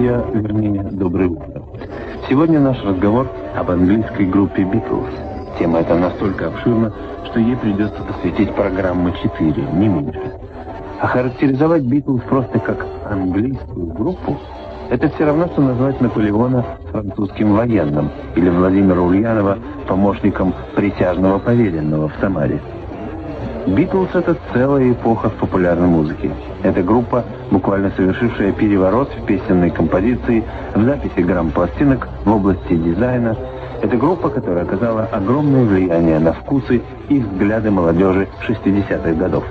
друзья, вернее, доброе утро. Сегодня наш разговор об английской группе Beatles. Тема эта настолько обширна, что ей придется посвятить программу 4, не меньше. Охарактеризовать Beatles просто как английскую группу — это все равно, что назвать Наполеона французским военным или Владимира Ульянова помощником присяжного поверенного в Самаре. Beatles — это целая эпоха в популярной музыке. Это группа, буквально совершившая переворот в песенной композиции, в записи грамм-пластинок, в области дизайна. Это группа, которая оказала огромное влияние на вкусы и взгляды молодежи 60-х годов.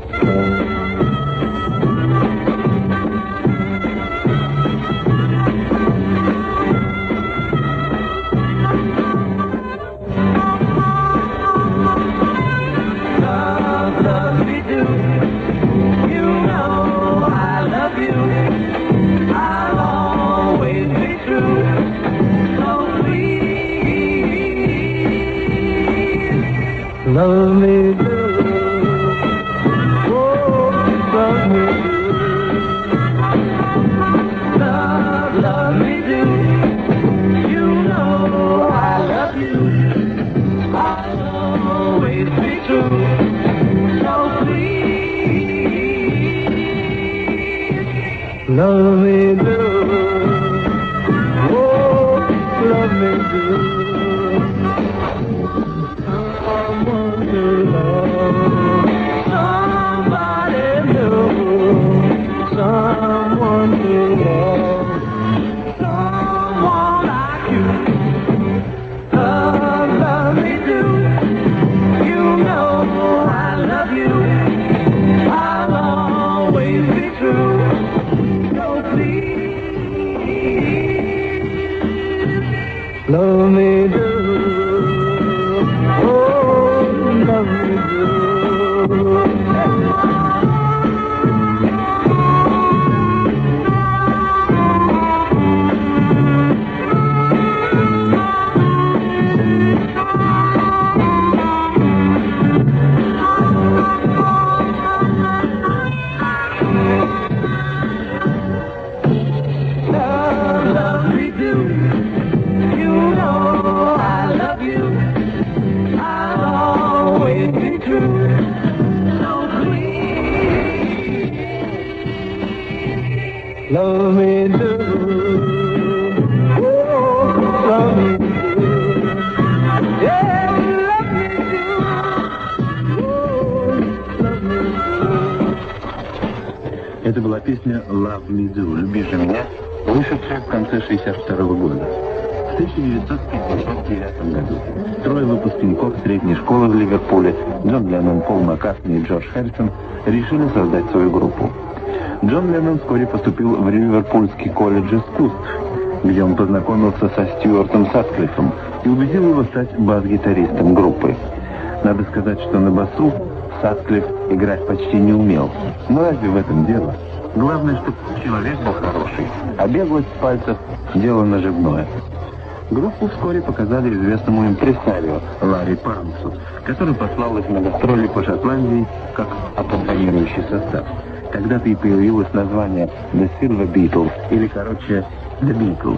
Love me do, oh, love me do. Love me do. You know I love you. I'll always be true. So please, love me do, oh, love me do. Love me do, oh, love me do. Love me do. Love me do, oh, love me do, yeah, love me do, oh, love me do. Это была песня «Love Me Do», «Люби же меня», вышедшая в конце 1962 года. В 1959 году трое выпускников средней школы в Ливерпуле, Джон Леннон, Пол Маккартни и Джордж Харрисон, решили создать свою группу. Джон Леннон вскоре поступил в Ливерпульский колледж искусств, где он познакомился со Стюартом Сатклиффом и убедил его стать бас-гитаристом группы. Надо сказать, что на басу Сатклифф играть почти не умел. Но разве в этом дело? Главное, чтобы человек был хороший, а беглость пальцев – дело наживное. Группу вскоре показали известному импресарио Ларри Пармсу, который послал их на гастроли по Шотландии как аккомпанирующий состав. Тогда-то и появилось название The Silver Beatles, или, короче, The Beatles.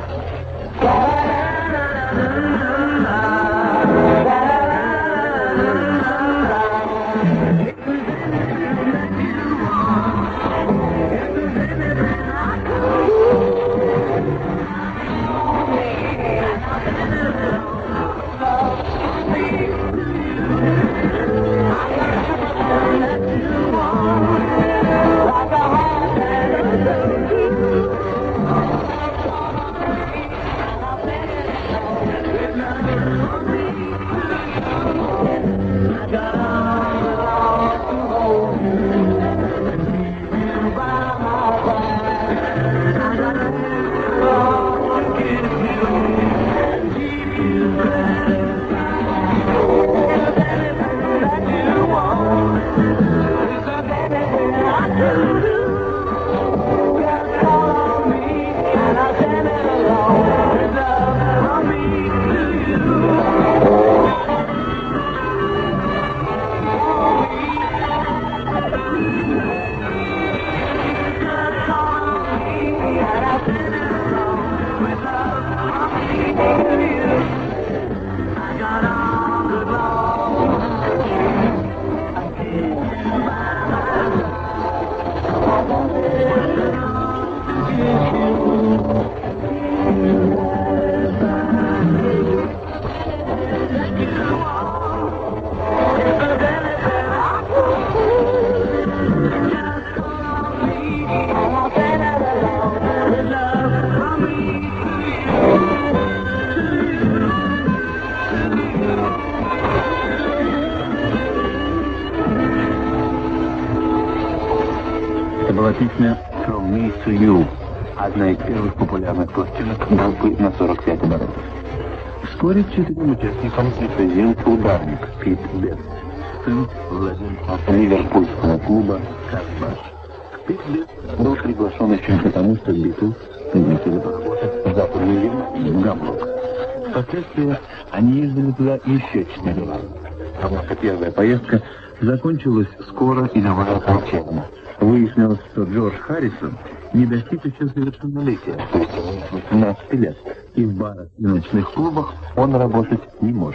Это была песня «From Me to You», одна из первых популярных пластинок группы на 45 оборотов. Вскоре к четырем участникам присоединился ударник Пит Бест, сын владельца ливерпульского клуба «Касбаш». Пит Бест был приглашен еще потому, что Битлз пригласили поработать в Западную Германию, в Гамбург. Впоследствии они ездили туда еще 4 раза. Однако первая поездка закончилась скоро и довольно плачевно. Выяснилось, что Джордж Харрисон не достиг еще совершеннолетия, то есть 18 лет, и в барах и ночных клубах он работать не может.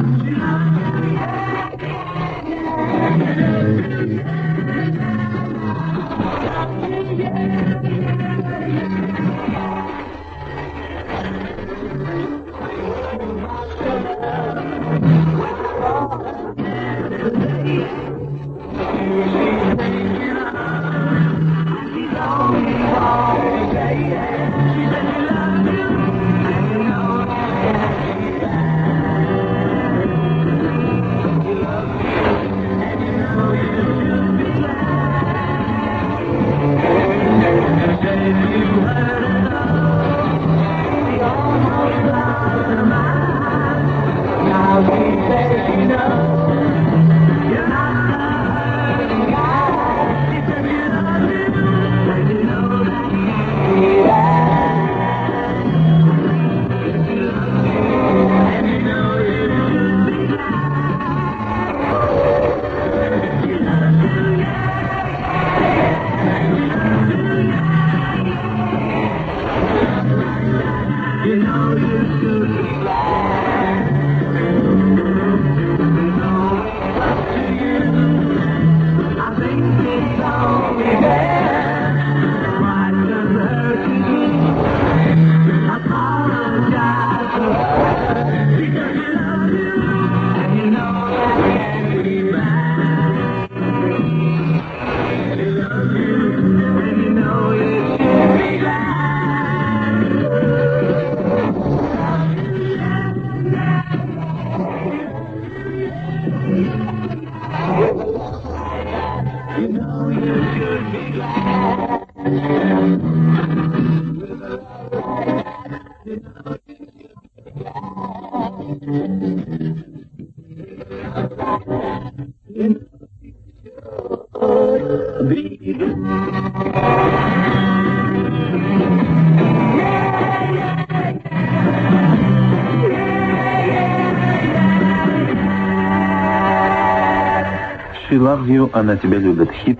«She Loves You», «Она тебя любит», хит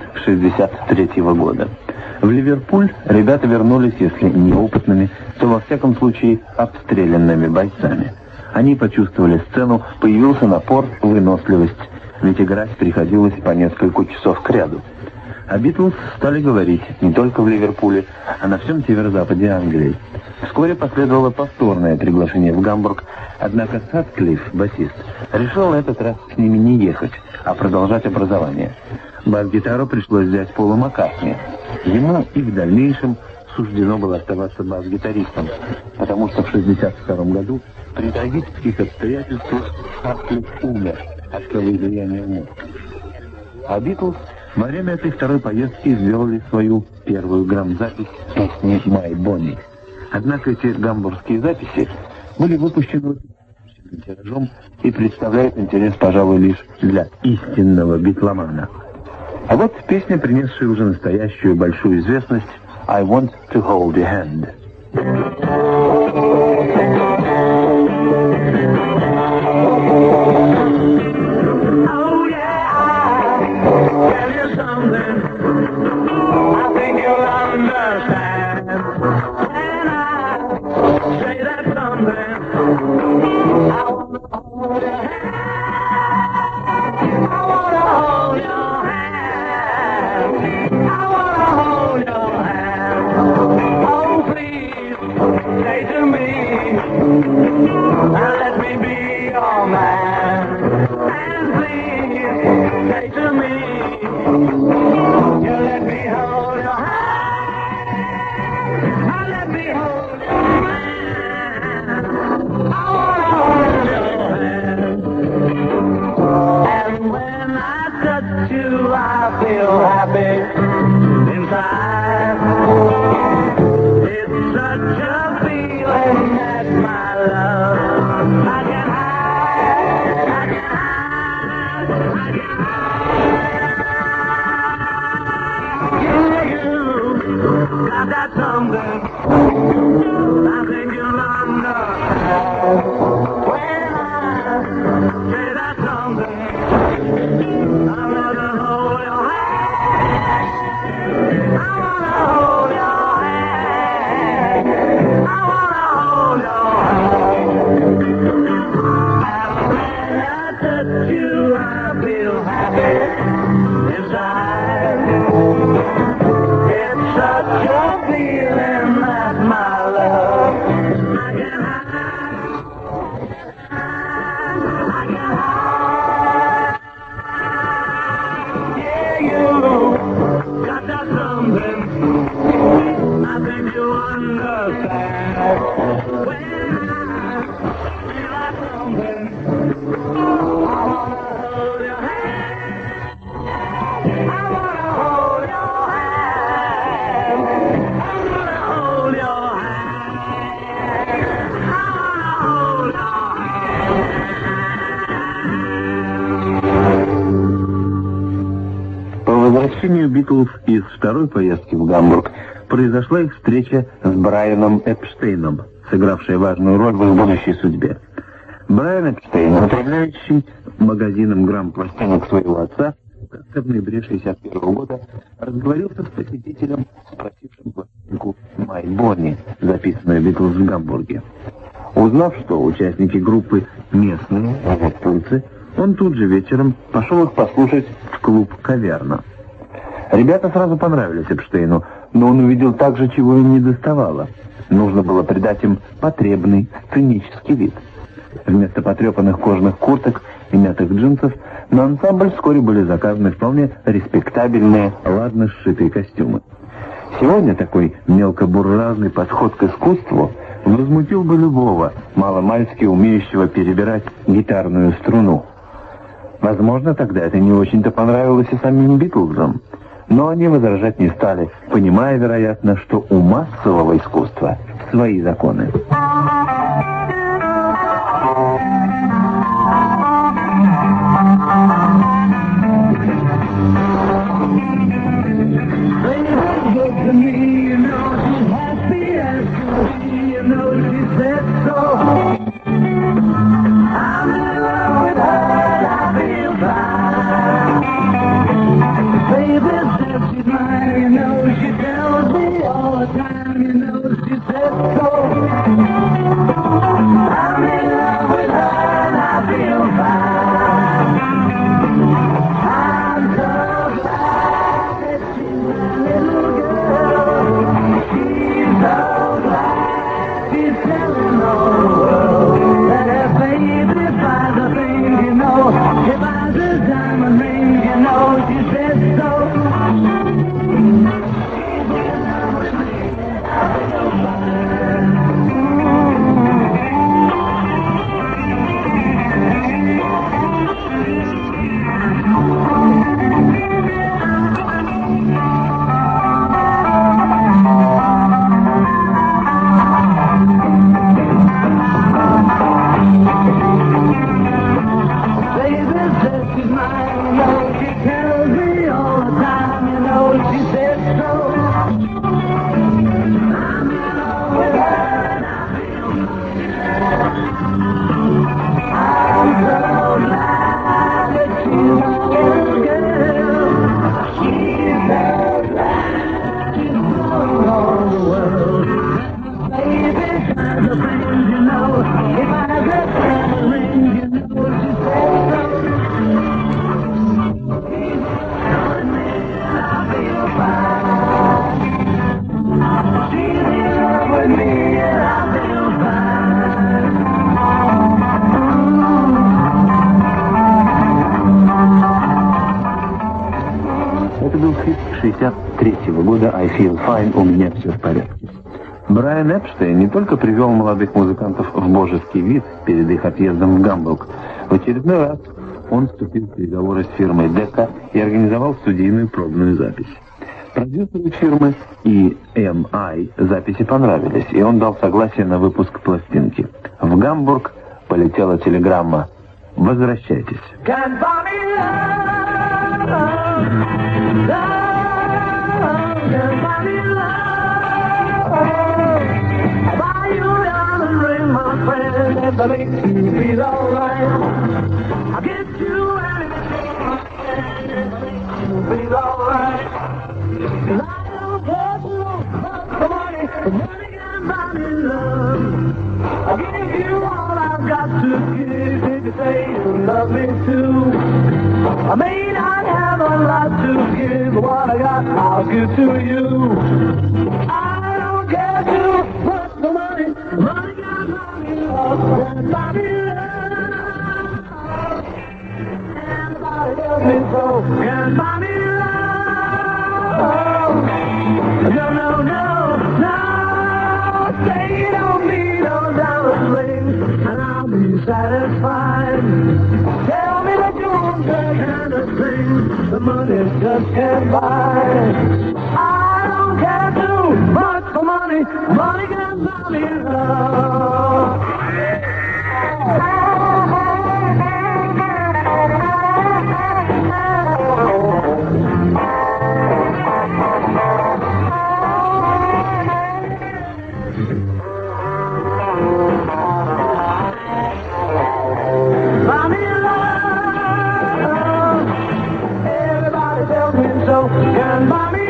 1963 года. В Ливерпуль ребята вернулись, если неопытными, то во всяком случае обстрелянными бойцами. Они почувствовали сцену, появился напор, выносливость, ведь играть приходилось по несколько часов кряду. О Битлз стали говорить не только в Ливерпуле, а на всем северо-западе Англии. Вскоре последовало повторное приглашение в Гамбург, однако Сатклифф, басист, решил на этот раз с ними не ехать, а продолжать образование. Бас-гитару пришлось взять Полу Маккартни. Ему и в дальнейшем суждено было оставаться бас-гитаристом, потому что в 1962 году при трагических обстоятельствах Сатклифф умер от кровоизлияния мозга. А Битлз во время этой второй поездки сделали свою первую грамм-запись песни «My Bonnie». Однако эти гамбургские записи были выпущены тиражом и представляют интерес, пожалуй, лишь для истинного битломана. А вот песня, принесшая уже настоящую большую известность, «I Want to Hold Your Hand». I feel happy inside. that something I think you'll understand. When I say that something, I'm gonna hold your hand. I wanna hold your hand. I wanna hold your hand. And when I touch you, I feel happy inside. It's such a feeling that my love I can hide. I can hide. Yeah, you got that something I think you understand. When I feel that something, I wanna hold your hand. I wanna hold your hand. I wanna hold your hand. I wanna hold your hand. По возвращению Битлз из второй поездки в Гамбург произошла их встреча с Брайаном Эпштейном, сыгравшая важную роль в их будущей судьбе. Брайан Эпштейн, управляющий магазином грамм-пластинок своего отца, в ноябре 1961 года разговорился с посетителем, спросившим пластинку «My Bonnie», записанную Битлз в Гамбурге. Узнав, что участники группы местные, эвертонцы, он тут же вечером пошел их послушать в клуб «Каверна». Ребята сразу понравились Эпштейну, но он увидел также, чего им не доставало. Нужно было придать им потребный сценический вид. Вместо потрепанных кожаных курток и мятых джинсов на ансамбль вскоре были заказаны вполне респектабельные, ладно сшитые костюмы. Сегодня такой мелкобуржуазный подход к искусству возмутил бы любого, маломальски умеющего перебирать гитарную струну. Возможно, тогда это не очень-то понравилось и самим Битлзам, но они возражать не стали, понимая, вероятно, что у массового искусства свои законы. Это был хит 1963 года «I Feel Fine», «У меня все в порядке». Брайан Эпштейн не только привел молодых музыкантов в божеский вид перед их отъездом в Гамбург. В очередной раз он вступил в переговоры с фирмой Дека и организовал студийную пробную запись. Продюсеру фирмы и EMI записи понравились, и он дал согласие на выпуск пластинки. В Гамбург полетела телеграмма: «Возвращайтесь». that makes you feel alright. I'll get you anything that makes you feel alright. And I don't care too much for money can buy me love. I'll give you all I've got to give if you say you love me too. I may not have a lot to give, but what I got I'll give to you. I don't care too much for money can buy me love, can buy me love. And nobody tells me so, can buy me love. No, no, no, no. Say you don't need no diamond rings, and I'll be satisfied. Tell me that you want the kind of things the money just can't buy. I don't care too much for money can buy me love. Can buy me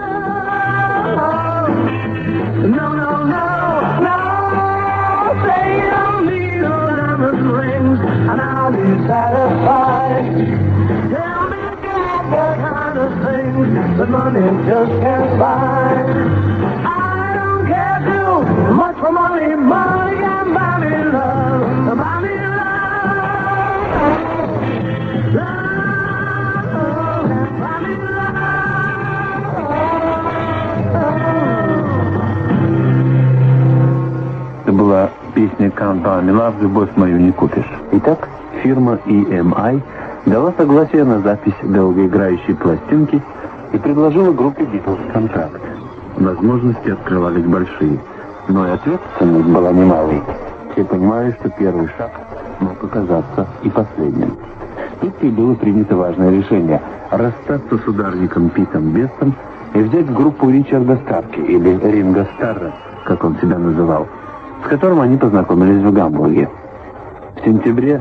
love. No, no, no, no. Say you don't need no diamond rings, and I'll be satisfied. Tell me again the kind of things that money just can't buy. I don't care too much for money can buy me love. Buy me love. Была песня «Can't Buy Me Love», «Любовь мою не купишь». Итак, фирма EMI дала согласие на запись долгоиграющей пластинки и предложила группе Beatles контракт. Возможности открывались большие, но и ответственность была немалой. Все понимали, что первый шаг мог оказаться и последним. Тут и было принято важное решение – расстаться с ударником Питом Бестом и взять в группу Ричарда Старки, или Ринго Старра, как он себя называл, с которым они познакомились в Гамбурге. В сентябре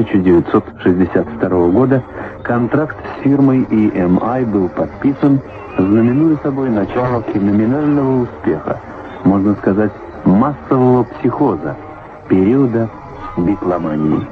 1962 года контракт с фирмой EMI был подписан, знаменуя собой начало феноменального успеха, можно сказать, массового психоза, периода битломании.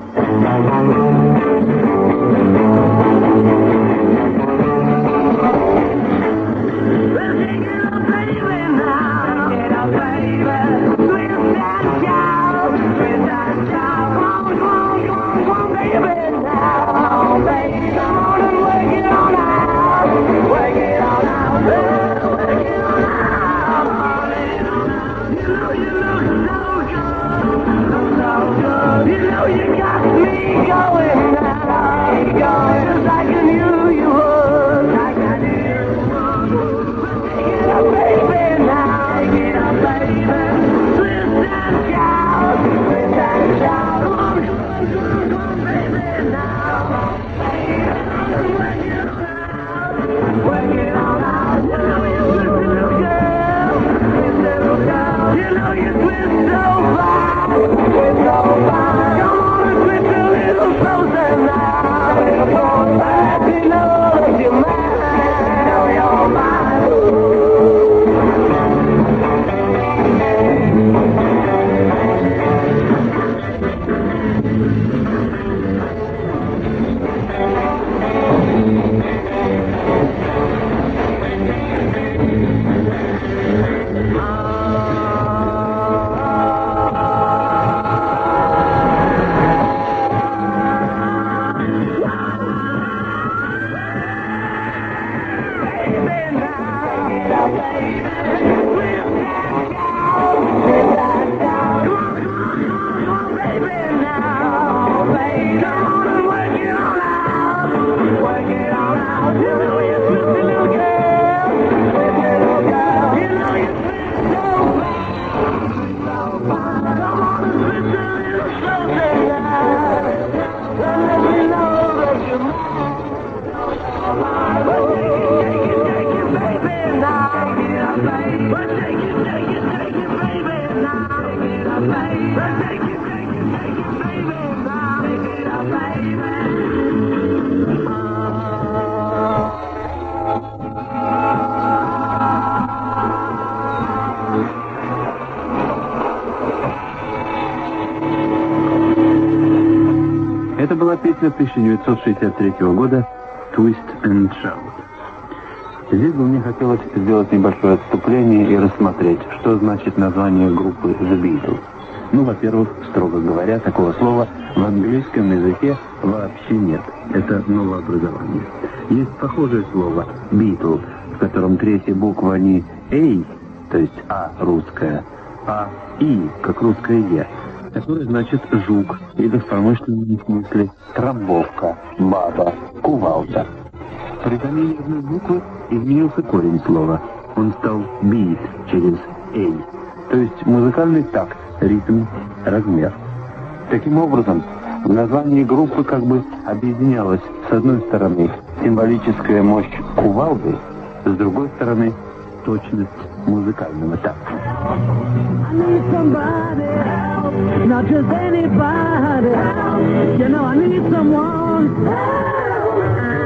Песня 1963 года «Twist and Shout». Здесь бы мне хотелось сделать небольшое отступление и рассмотреть, что значит название группы The Beatles. Ну, во-первых, строго говоря, такого слова в английском языке вообще нет. Это новообразование. Есть похожее слово «Beatles», в котором третья буква не «A», то есть «А» русская, а «И», как русское «Е», которое значит «жук» или в промышленном смысле «трамбовка», «баба», «кувалда». При замене одной буквы изменился корень слова. Он стал «beat» через «A», то есть музыкальный такт, ритм, размер. Таким образом, в названии группы как бы объединялась с одной стороны символическая мощь кувалды, с другой стороны точность музыкального такта. I need somebody help, not just anybody help. You know I need someone help.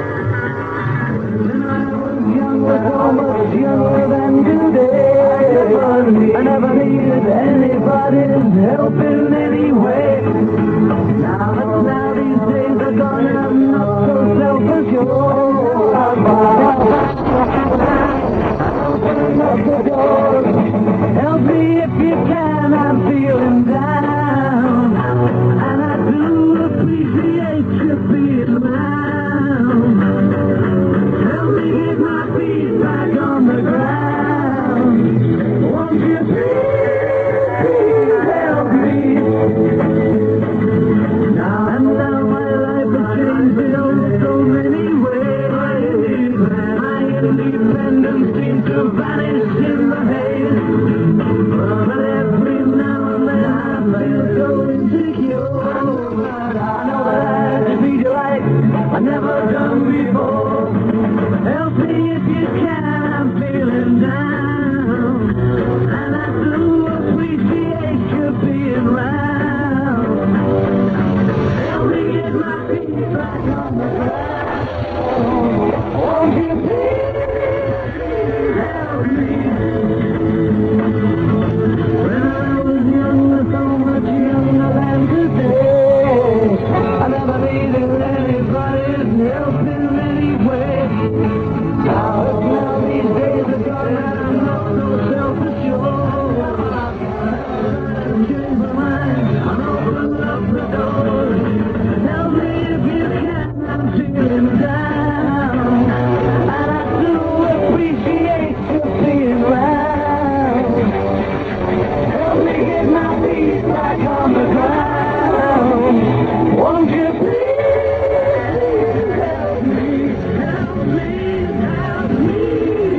When I was young, was so much younger than today. I never needed anybody's help in any way. Now these days are gone and I'm not so self-assured. Open up the door. Help me if you can, I'm feeling down. And I do appreciate you being around. Help me get my feet back on the ground. Won't you please help me? Now my life has changed in so many ways. My independence seems to vanish in the haze. But every now and then I feel so insecure. I know that I treat you like I've never done before. Help me if you can, I'm feeling down. And I do appreciate you being around. Help me get my feet back on the ground. Won't you please help me? When I was younger, so much younger than today, I never needed anybody's help in any way. Now these days are gone and I'm not so self-assured. I've changed my mind, I'm opening up the door. Tell me if you can, I'm feeling down. And I do appreciate you being around. Help me get my feet back on the ground. Won't you please help me, help me, help me?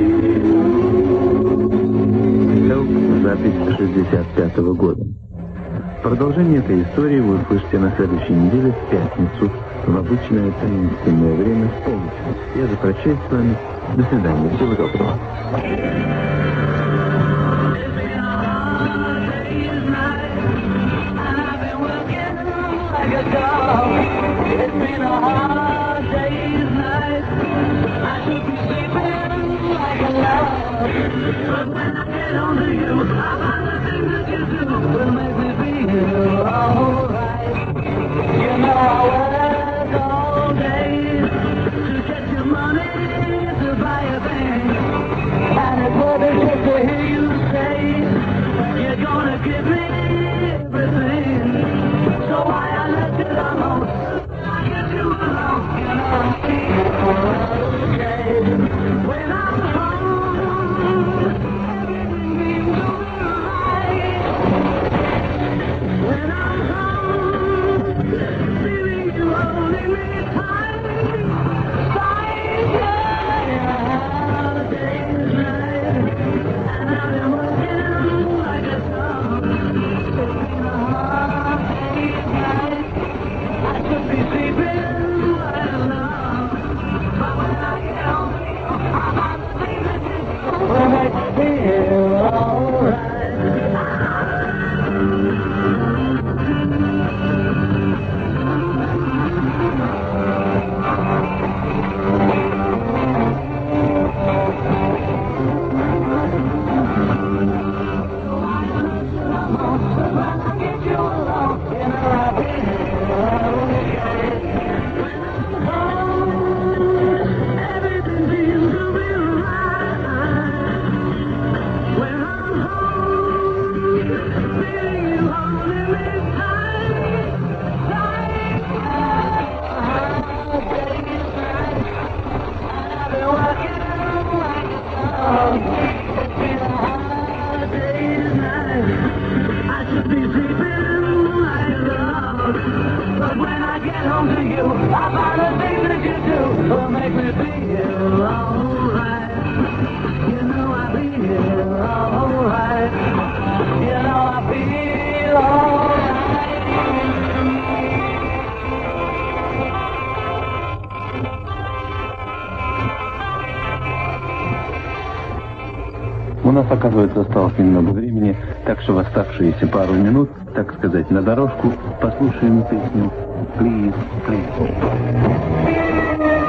Help, запись 65-го года. Продолжение этой истории вы услышите на следующей неделе в пятницу в обычное таинственное время в полночь. Я же прощаюсь с вами. До свидания. Всего доброго. It's been a hard day's night. I should be sleeping like a log. But when I get home to you, I find the things that you do will make me feel alright. You know I work all day to get your money to buy a thing. And it's worth it just to hear you say you're gonna give me everything. So why I let it alone? I get you alone, you know. Okay. When I'm home, everything seems alright. When I'm home, feeling you holding me tight. Tight, day's night. And I've been working like a dog. It's been a hard day's night. I should be sleeping right along. But when I get home, I'm not sleeping. Will make me feel alright. When I get you alone, you know I'll be okay. could be sleeping like love. But when I get home to you, I find the things that you do will make me feel alright. You know I feel alright. You know I feel alright. У нас, оказывается, осталось немного времени, так что в оставшиеся пару минут, так сказать, на дорожку, послушаем песню «Please, please».